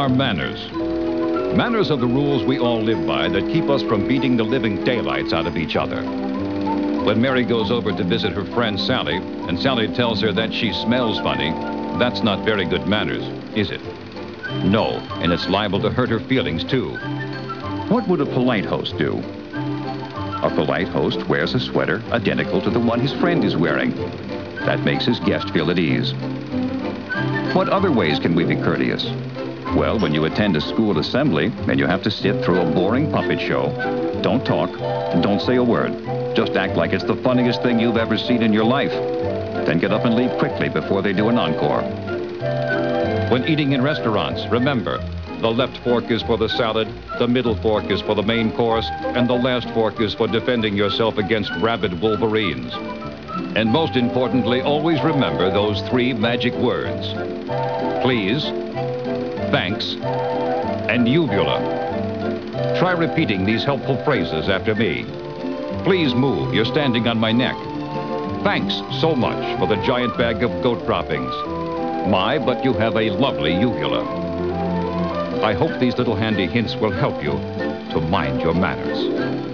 are manners. Manners are the rules we all live by that keep us from beating the living daylights out of each other. When Mary goes over to visit her friend Sally, and Sally tells her that she smells funny, that's not very good manners, is it? No, and it's liable to hurt her feelings too. What would a polite host do? A polite host wears a sweater identical to the one his friend is wearing. That makes his guest feel at ease. What other ways can we be courteous? Well, when you attend a school assembly and you have to sit through a boring puppet show, don't talk and don't say a word. Just act like it's the funniest thing you've ever seen in your life. Then get up and leave quickly before they do an encore. When eating in restaurants, remember, the left fork is for the salad, the middle fork is for the main course, and the last fork is for defending yourself against rabid wolverines. And most importantly, always remember those 3 magic words: please, thanks, and uvula. Try repeating these helpful phrases after me. Please move, you're standing on my neck. Thanks so much for the giant bag of goat droppings. My, but you have a lovely uvula. I hope these little handy hints will help you to mind your manners.